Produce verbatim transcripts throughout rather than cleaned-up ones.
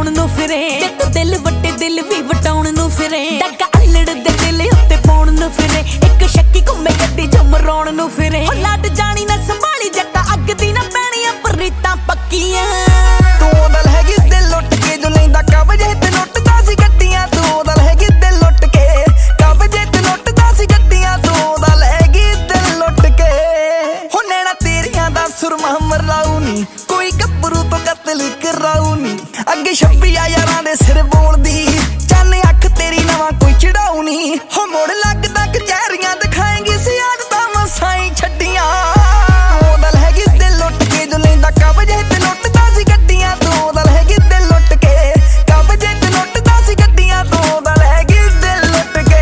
ਵਟਾਉਣ ਨੂੰ ਫਿਰੇ ਤੇ ਦਿਲ ਵੱਟੇ ਦਿਲ ਵੀ ਵਟਾਉਣ ਨੂੰ ਫਿਰੇ ਡੱਕਾ ਅਲੜ ਦੇ ਦਿਲ ਉੱਤੇ ਪਾਉਣ ਨੂੰ ਫਿਰੇ ਇੱਕ ਸ਼ੱਕੀ ਘੁੰਮੇ ਗੱਡੀ ਚ ਮਰਾਉਣ ਨੂੰ ਫਿਰੇ ਹੋ ਲੱਡ ਜਾਣੀ ਨਾ ਸੰਭਾਲੀ ਜੱਟਾ ਅੱਗ ਦੀ ਨਾ ਪੈਣੀਆਂ ਪਰੀਤਾਂ ਪੱਕੀਆਂ ਤੂੰ ਦਲ ਹੈਗੀ ਦਿਲ ਲੁੱਟ ਕੇ ਜੋ ਲੈਂਦਾ ਕਬਜੇ ਤੇ ਲੁੱਟਦਾ ਸੀ ਗੱਡੀਆਂ ਤੂੰ ਦਲ ਹੈਗੀ ਦਿਲ ਲੁੱਟ ਕੇ ਕਬਜੇ ਤੇ ਲੁੱਟਦਾ ਸੀ ਗੱਡੀਆਂ ਤੂੰ ਦਲ ਹੈਗੀ ਦਿਲ ਲੁੱਟ ਕੇ ਹੋ ਨੈਣਾ ਤੇਰੀਆਂ ਦਾ ਸੁਰਮਾ ਮਰਾਉ ਨੀ ਕੋਈ ਗੱਭਰੂ ਤੋਂ ਕਤਲ ਕਰਾਉ ਨੀ ਅੱਗੇ ਛੱਪੀਆਂ ਯਾਰਾਂ ਦੇ ਸਿਰ ਬੋਲਦੀ ਚੰਨ ਅੱਖ ਤੇਰੀ ਨਵਾਂ ਕੋਈ ਚੜਾਉ ਨੀ ਹੋ ਮੋੜ ਲੱਗਦਾ ਕਚਹਿਰੀਆਂ ਦਿਖਾਏਂਗੀ ਸੀ ਆਦਤਾਂ ਮਸਾਈ ਛੱਡੀਆਂ ਤੂੰ ਦਲ ਹੈਗੀ ਦਿਲ ਲੁੱਟ ਕੇ ਜੋ ਲੈਂਦਾ ਕਬਜੇ ਤੇ ਲੁੱਟਦਾ ਸੀ ਗੱਡੀਆਂ ਤੂੰ ਦਲ ਹੈਗੀ ਦਿਲ ਲੁੱਟ ਕੇ ਕਬਜੇ ਤੇ ਲੁੱਟਦਾ ਸੀ ਗੱਡੀਆਂ ਤੂੰ ਦਲ ਹੈਗੀ ਦਿਲ ਲੁੱਟ ਕੇ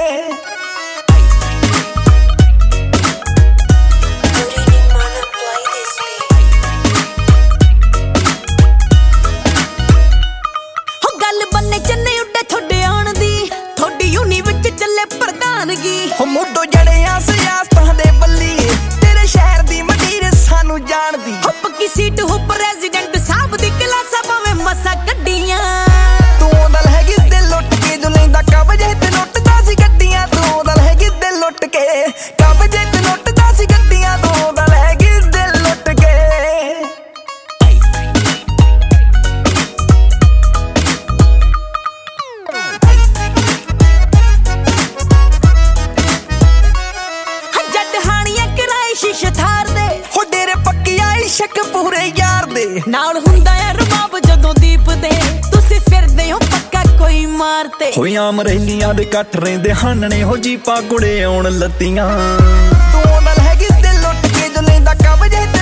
ਹੋ ਗੱਲ ਬੰਨੇ ਚੰਨੇ ਉੱਡੇ ਥੋੜੇ ਆਉਣ ਦੀ ਥੋੜੀ ਯੂਨੀ ਵਿੱਚ ਚੱਲੇ ਪ੍ਰਧਾਨਗੀ ਹੋ ਮੁੱਢੋਂ ਜੜਿਆ ਸਿਆਸਤਾਂ ਦੇ ਬੱਲੀ ਤੇਰੇ ਸ਼ਹਿਰ ਦੀ ਮੰਡੀਰ ਸਾਨੂੰ ਜਾਣਦੀ ਹੋ ਪੱਕੀ ਸੀਟ ਹੋ ਪ੍ਰੈਜ਼ੀਡੈਂਟ ਸਾਹਿਬ ਦੀ ਕਲਾਸਾਂ ਭਾਵੇਂ ਮਸਾ ਕੱਢੀਆਂ ਤੂੰ ਦਲ ਹੈਗੀ ਦਿਲ ਲੁੱਟ ਕੇ ਜੋ ਲੈਂਦਾ ਕਬਜੇ ਤੇ ਲੁੱਟਦਾ ਸੀ ਗੱਡੀਆਂ ਤੂੰ ਦਲ ਹੈਗੀ ਦਿਲ ਲੁੱਟ ਕੇ ਕਬਜੇ ਤੇ ਲੁੱਟਦਾ ਸੀ ਗੱਡੀਆਂ ਤੂੰ ਦਲ ਹੈਗੀ ਦਿਲ ਲੁੱਟ ਕੇ ਜੱਟ ਹਾਣੀਆਂ ਕਰਾਏ ਸ਼ੀਸ਼ੇ ਥਾਰ ਦੇ ਹੋ ਡੇਰੇ ਪੱਕੀਆਂ ਇਸ਼ਕ ਪੂਰੇ ਯਾਰ ਦੇ ਨਾਲ ਹੁੰਦਾ ਹੈ ਰਬਾਬ ਜਦੋਂ ਦੀਪ ਦੇ ਤੁਸੀਂ ਫਿਰਦੇ ਹੋ ਪੱਕਾ ਕੋਈ ਮਾਰਤੇ ਹੋਈ ਆਮ ਰੈਲੀਆਂ ਦੇ ਇਕੱਠ ਰਹਿੰਦੇ ਹਾਨਣੇ ਹੋ ਜੀਪਾਂ ਕੁੜੇ ਆਉਣ ਲੱਤੀਆਂ ਤੂੰ ਦਲ ਹੈਗੀ ਦਿਲ ਲੁੱਟ ਕੇ ਜੋ ਲੈਂਦਾ ਕਬਜੇ ਤੇ